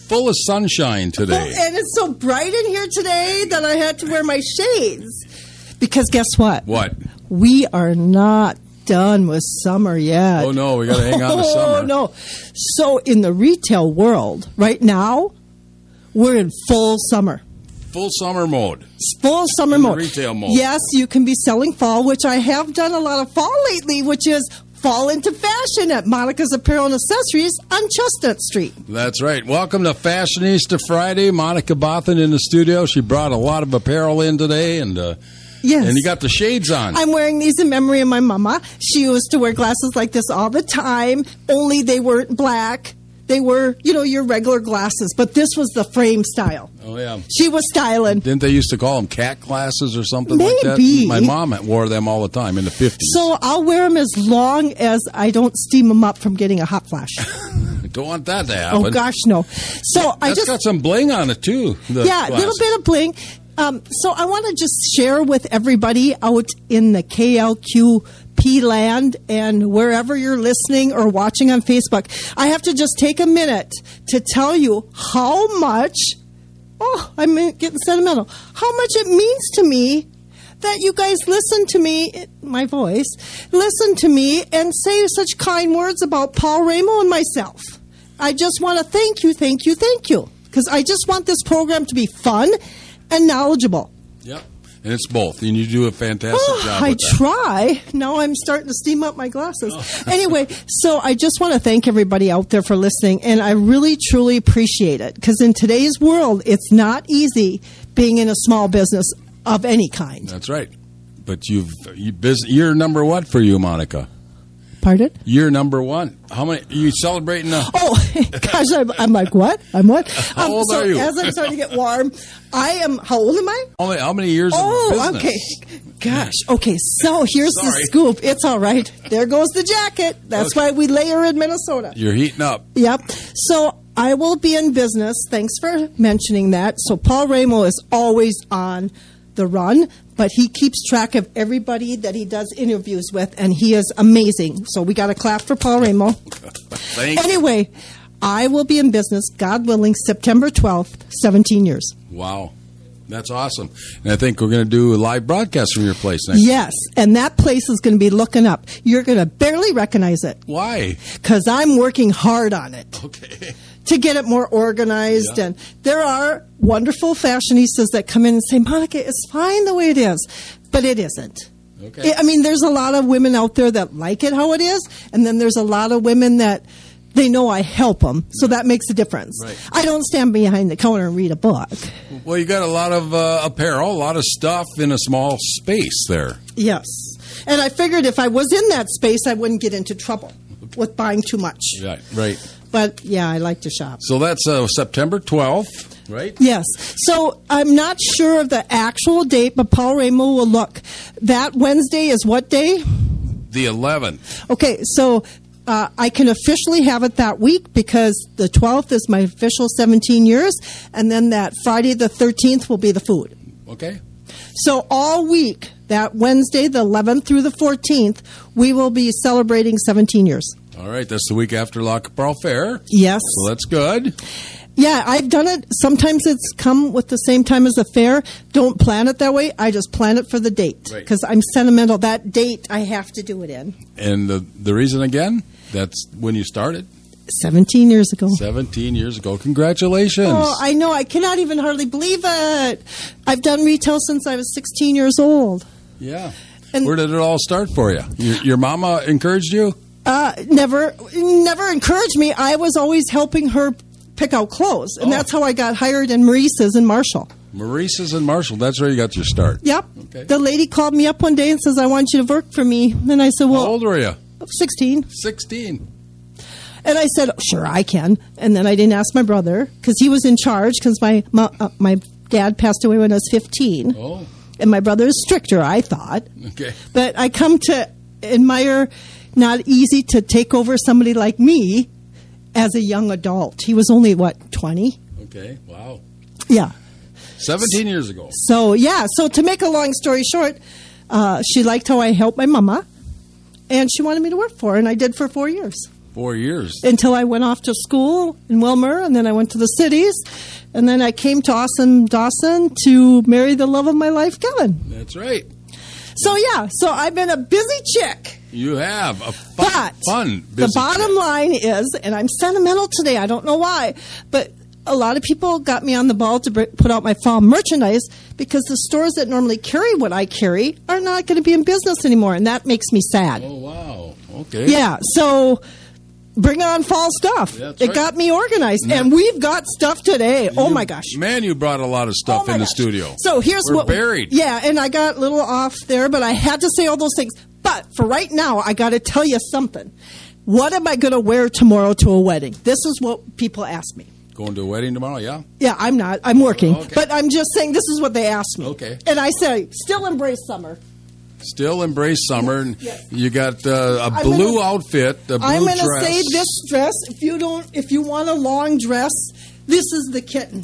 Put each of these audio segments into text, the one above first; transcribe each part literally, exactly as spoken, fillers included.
full of sunshine today. Oh, and it's so bright in here today that I had to wear my shades. Because guess what? What? We are not done with summer yet. Oh, no, we got to hang on to Oh, summer. no. So in the retail world, right now, we're in full summer. Full summer mode. Full summer In the mode. retail mode. Yes, you can be selling fall, which I have done a lot of fall lately, which is fall into fashion at Monica's Apparel and Accessories on Chestnut Street. That's right. Welcome to Fashionista Friday. Monica Bothan in the studio. She brought a lot of apparel in today, and uh, Yes. and you got the shades on. I'm wearing these in memory of my mama. She used to wear glasses like this all the time, only they weren't black. They were, you know, your regular glasses, but this was the frame style. Oh, yeah. She was styling. Didn't they used to call them cat glasses or something like that? Maybe. My mom wore them all the time in the fifties. So I'll wear them as long as I don't steam them up from getting a hot flash. Don't want that to happen. Oh, gosh, no. So I That's just... got some bling on it, too. the Yeah, a little glasses. bit of bling. Um, so I want to just share with everybody out in the K L Q P land and wherever you're listening or watching on Facebook. I have to just take a minute to tell you how much, oh, I'm getting sentimental, how much it means to me that you guys listen to me, my voice, listen to me and say such kind words about Paul Ramo and myself. I just want to thank you, thank you, thank you. Because I just want this program to be fun and knowledgeable. Yep. And it's both. And you do a fantastic Oh, job I with that. try. Now I'm starting to steam up my glasses. Anyway, so I just want to thank everybody out there for listening, and I really, truly appreciate it. Because in today's world, it's not easy being in a small business of any kind. That's right. But you've you bus- year number what for you, Monica? Pardon? Year number one. How many? Are you celebrating? A- Oh, gosh, I'm, I'm like, what? I'm what? How Um, old so are you? As I'm starting to get warm, I am, how old am I? how, many, how many years Oh, of business? okay. Gosh. Okay, so here's the Sorry. scoop. It's all right. There goes the jacket. That's Okay. why we layer in Minnesota. You're heating up. Yep. So I will be in business. Thanks for mentioning that. So Paul Ramo is always on the run, but he keeps track of everybody that he does interviews with, and he is amazing. So we got to clap for Paul Ramo. Thank you. Anyway, I will be in business, God willing, September twelfth, seventeen years. Wow. That's awesome. And I think we're going to do a live broadcast from your place next. Yes, and that place is going to be looking up. You're going to barely recognize it Why? because I'm working hard on it. Okay. To get it more organized. Yeah. And there are wonderful fashionistas that come in and say, Monica, it's fine the way it is. But it isn't. Okay. I mean, there's a lot of women out there that like it how it is. And then there's a lot of women that they know I help them. So that makes a difference. Right. I don't stand behind the counter and read a book. Well, you got a lot of uh, apparel, a lot of stuff in a small space there. Yes. And I figured if I was in that space, I wouldn't get into trouble with buying too much. Right. Right. But yeah, I like to shop. So that's uh, September twelfth, right? Yes. So I'm not sure of the actual date, but Paul Ramo will look. That Wednesday is what day? The eleventh. Okay, so uh, I can officially have it that week because the twelfth is my official seventeen years, and then that Friday the thirteenth will be the food. Okay. So all week, that Wednesday the eleventh through the fourteenth, we will be celebrating seventeen years. All right. That's the week after La Capral Fair. Yes. So that's good. Yeah, I've done it. Sometimes it's come with the same time as the fair. Don't plan it that way. I just plan it for the date Right. because I'm sentimental. That date I have to do it in. And the the reason again, that's when you started. seventeen years ago. seventeen years ago. Congratulations. Oh, I know. I cannot even hardly believe it. I've done retail since I was sixteen years old. Yeah. And- Where did it all start for you? Your, your mama encouraged you? Uh, never, never encouraged me. I was always helping her pick out clothes, and Oh. that's how I got hired in Maurice's in Marshall. Maurice's in Marshall. That's where you got your start. Yep. Okay. The lady called me up one day and says, "I want you to work for me." And I said, "Well, How old were you? sixteen." sixteen. And I said, "Sure, I can." And then I didn't ask my brother because he was in charge because my my, uh, my dad passed away when I was fifteen, Oh, and my brother is stricter, I thought. okay. But I come to admire not easy to take over somebody like me as a young adult. He was only, what, twenty? Okay. Wow. Yeah. seventeen years ago. So, yeah. So to make a long story short, uh, she liked how I helped my mama, and she wanted me to work for her, and I did for four years. Four years. Until I went off to school in Wilmer, and then I went to the cities, and then I came to Awesome Dawson to marry the love of my life, Kevin. That's right. So, yeah, so I've been a busy chick. You have a fun, but fun busy the bottom chick. line is, and I'm sentimental today, I don't know why, but a lot of people got me on the ball to put out my fall merchandise because the stores that normally carry what I carry are not going to be in business anymore, and that makes me sad. Oh, wow. Okay. Yeah, so bring on fall stuff. That's it right. got me organized, Yeah. and we've got stuff today. Oh, You- my gosh. Man, you brought a lot of stuff Oh my in the gosh. studio. So here's We're what buried. Yeah, and I got a little off there, but I had to say all those things. But for right now, I got to tell you something. What am I going to wear tomorrow to a wedding? This is what people ask me. Going to a wedding tomorrow, yeah? Yeah, I'm not. I'm working. Okay. But I'm just saying this is what they asked me. Okay. And I say, still embrace summer. Still embrace summer. And Yes. You got uh, a I'm blue gonna- outfit, a blue I'm going to dress. say this dress. If you don't, if you want a long dress, this is the kitten.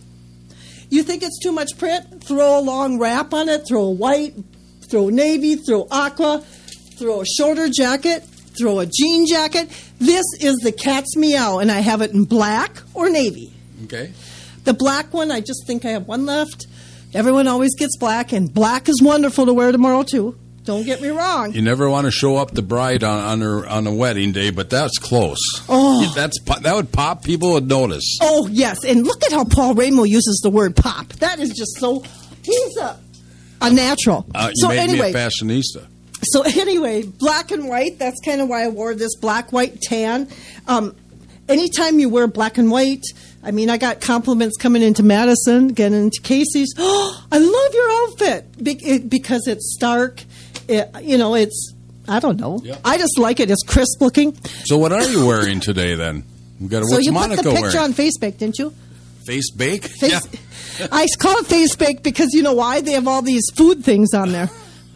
You think it's too much print? Throw a long wrap on it. Throw a white. Throw navy. Throw aqua. Throw a shorter jacket. Throw a jean jacket. This is the cat's meow, and I have it in black or navy. Okay. The black one, I just think I have one left. Everyone always gets black, and black is wonderful to wear tomorrow too. Don't get me wrong. You never want to show up the bride on on her on a wedding day, but that's close. Oh. That's po- that would pop. People would notice. Oh, yes. And look at how Paul Ramo uses the word pop. That is just so, he's a, a natural. Uh, you so made anyway, me a fashionista. so anyway, black and white, that's kind of why I wore this black, white, tan. Um, anytime you wear black and white, I mean, I got compliments coming into Madison, getting into Casey's. Oh, I love your outfit Be- it, because it's stark. It, you know, it's, I don't know. Yeah. I just like it. It's crisp looking. So what are you wearing today then? We got So what's you Monica put the picture wearing? on Facebook, didn't you? Face bake. Face, Yeah. I call it face bake because you know why? They have all these food things on there.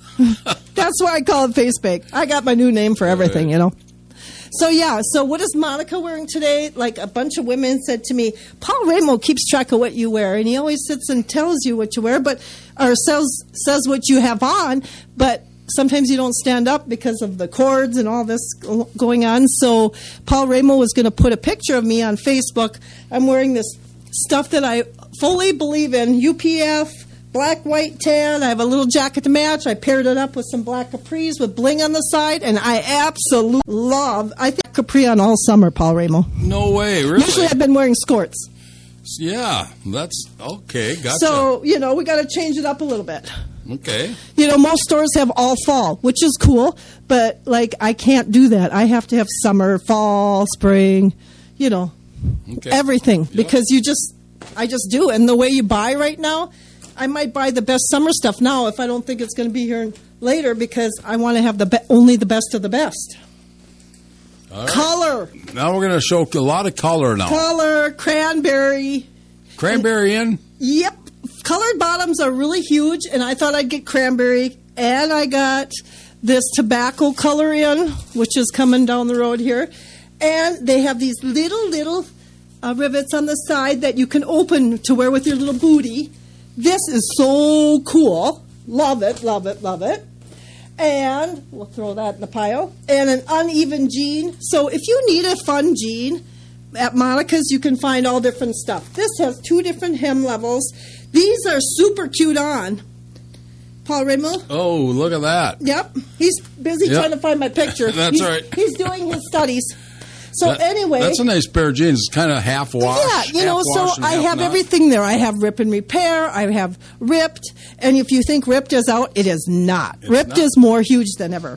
That's why I call it face bake. I got my new name for everything, you know. So yeah, so what is Monica wearing today? Like a bunch of women said to me, Paul Ramo keeps track of what you wear, and he always sits and tells you what you wear, but or says says what you have on, but sometimes you don't stand up because of the cords and all this go- going on. So Paul Ramo was going to put a picture of me on Facebook. I'm wearing this stuff that I fully believe in, U P F, black, white, tan. I have a little jacket to match. I paired it up with some black capris with bling on the side, and I absolutely love, I think, capri on all summer, Paul Ramo. No way, really? Usually I've been wearing skirts. Yeah, that's okay. Gotcha. So, you know, we got to change it up a little bit. okay. You know, most stores have all fall, which is cool, but, like, I can't do that. I have to have summer, fall, spring, you know, Okay. everything, because you just, I just do. And the way you buy right now, I might buy the best summer stuff now if I don't think it's going to be here later because I want to have the be- only the best of the best. All right. Color, Now we're going to show a lot of color now. color, cranberry. Cranberry in. Yep. Colored bottoms are really huge, and I thought I'd get cranberry, and I got this tobacco color in, which is coming down the road here. And they have these little, little uh, rivets on the side that you can open to wear with your little booty. This is so cool. Love it, love it, love it. And we'll throw that in the pile. And an uneven jean. So if you need a fun jean, at Monica's you can find all different stuff. This has two different hem levels. These are super cute on. Paul Rimmel. Oh, look at that. Yep. He's busy Yep. trying to find my picture. That's he's, all right. He's doing his studies. So That- anyway. that's a nice pair of jeans. It's kind of half wash. Yeah, you know, half so wash and I half have not. everything there. I have rip and repair. I have ripped. And if you think ripped is out, it is not. It's ripped not. is more huge than ever.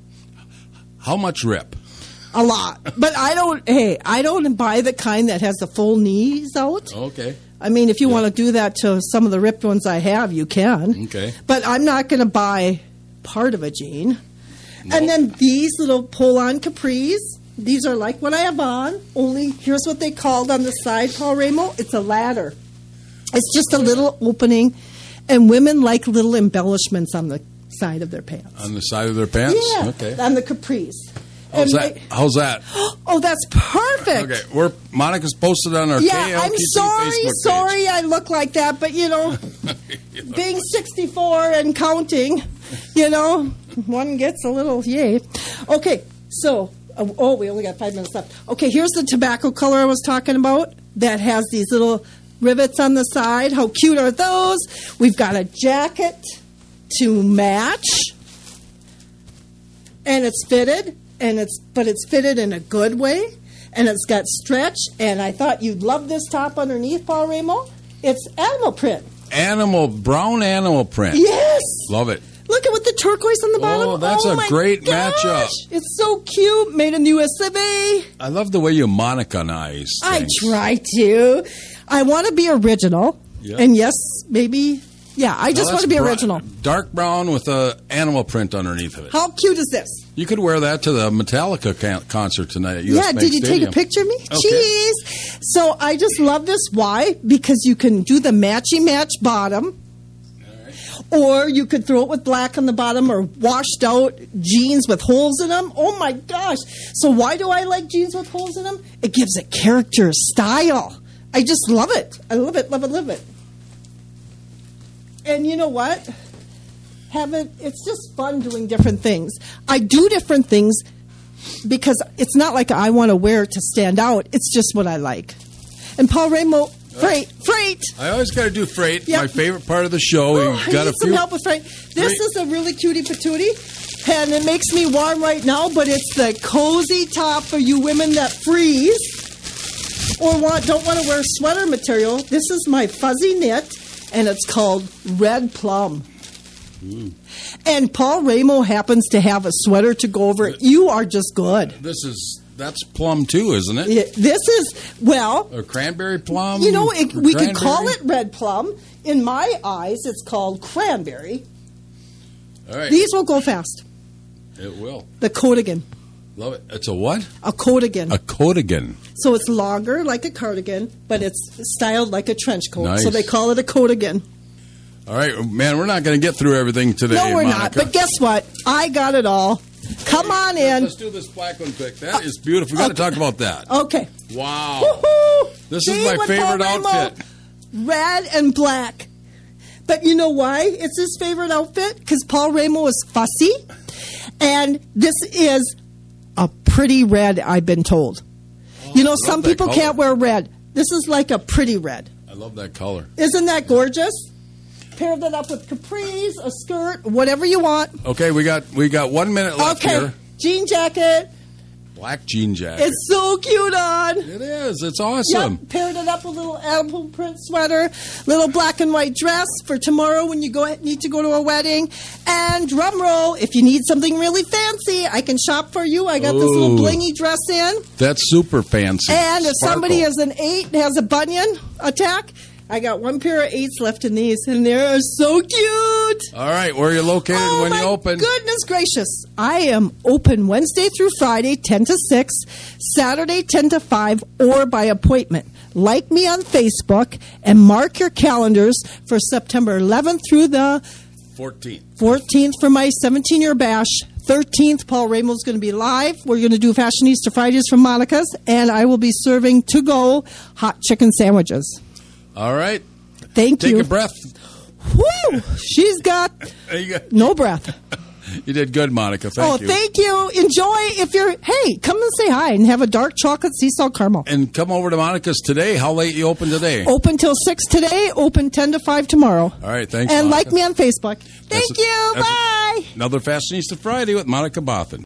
How much rip? A lot. But I don't, hey, I don't buy the kind that has the full knees out. Okay. I mean, if you Yeah. want to do that to some of the ripped ones I have, you can. Okay. But I'm not going to buy part of a jean. And then these little pull-on capris, these are like what I have on, only here's what they called on the side, Paul Ramo. It's a ladder. It's just a little opening, and women like little embellishments on the side of their pants. On the side of their pants? Yeah, Okay. on the capris. How's And that? they- How's that? oh, that's perfect. Okay. We're Monica's posted on our Yeah, K L Q T I'm sorry, Facebook page. sorry I look like that, but you know, being sixty-four and counting, you know, one gets a little yay. Okay, so Oh, oh, we only got five minutes left. Okay, here's the tobacco color I was talking about that has these little rivets on the side. How cute are those? We've got a jacket to match, and it's fitted, and it's but it's fitted in a good way, and it's got stretch. And I thought you'd love this top underneath, Paul Ramo. It's animal print. Animal, brown animal print. Yes. Love it. Look at what the turquoise on the bottom. Oh, that's oh a my great gosh. matchup. It's so cute. Made in the U S of A. I love the way you Monica-nize I things. try to. I want to be original. Yeah. And yes, maybe, yeah, I just Now, want to be that's original. bra- dark brown with a animal print underneath of it. How cute is this? You could wear that to the Metallica can- concert tonight at U S Yeah, Bank did you Stadium. take a picture of me? Okay. Cheese. So I just love this. Why? Because you can do the matchy-match bottom. Or you could throw it with black on the bottom or washed out jeans with holes in them. Oh my gosh. So why do I like jeans with holes in them? It gives it character, style. I just love it. I love it, love it, love it. And you know what? Haven't it's just fun doing different things. I do different things because it's not like I want to wear it to stand out. It's just what I like. And Paul Ramo, freight, freight. I always got to do freight. Yep. My favorite part of the show. Oh, We've I got need a some few. help with freight. This Freight. is a really cutie patootie, and it makes me warm right now. But it's the cozy top for you women that freeze or want don't want to wear sweater material. This is my fuzzy knit, and it's called Red Plum. Mm. And Paul Ramo happens to have a sweater to go over it. You are just good. This is that's plum too, isn't it? Yeah, this is well. Or cranberry plum. You know, it, or we could call cranberry? it red plum. In my eyes, it's called cranberry. All right. These will go fast. It will. The Coatigan. Love it. It's a what? A Coatigan. A Coatigan. So it's longer like a cardigan, but it's styled like a trench coat. Nice. So they call it a Coatigan. All right, man. We're not going to get through everything today. No, we're Monica. not. But guess what? I got it all. Come on in. Let's do this black one quick. That is beautiful. We've got to Okay. talk about that. Okay. Wow. Woohoo! This See is my what favorite Paul Ramo- outfit. Red and black. But you know why it's his favorite outfit? Because Paul Ramo is fussy. And this is a pretty red, I've been told. Oh, you know, I love some that people color. can't wear red. This is like a pretty red. I love that color. Isn't that gorgeous? Pair that up with capris, a skirt, whatever you want. Okay, we got we got one minute left Okay. here. Jean jacket. Black jean jacket. It's so cute on. It is. It's awesome. Yep, paired it up with a little animal print sweater, little black and white dress for tomorrow when you go need to go to a wedding, and drum roll if you need something really fancy, I can shop for you. I got this little Ooh. blingy dress in, That's super fancy. and if Sparkle. somebody is an eight and has a bunion attack, I got one pair of eights left in these, and they're so cute. All right, where are you located Oh, when my you open? goodness gracious. I am open Wednesday through Friday, ten to six, Saturday, ten to five, or by appointment. Like me on Facebook and mark your calendars for September eleventh through the fourteenth. fourteenth for my seventeen-year bash. thirteenth, Paul Ramo's going to be live. We're going to do Fashionista Fridays from Monica's, and I will be serving to-go hot chicken sandwiches. All right. Thank Take you. a breath. Woo! She's got There you go. no breath. You did good, Monica. Thank oh, you. thank you. Enjoy. If you're, hey, come and say hi and have a dark chocolate sea salt caramel. And come over to Monica's today. How late you open today? Open till six today. Open ten to five tomorrow. All right. Thanks, And Monica. like me on Facebook. Thank That's- you. that's- Bye. Another Fashionista Friday with Monica Bothan.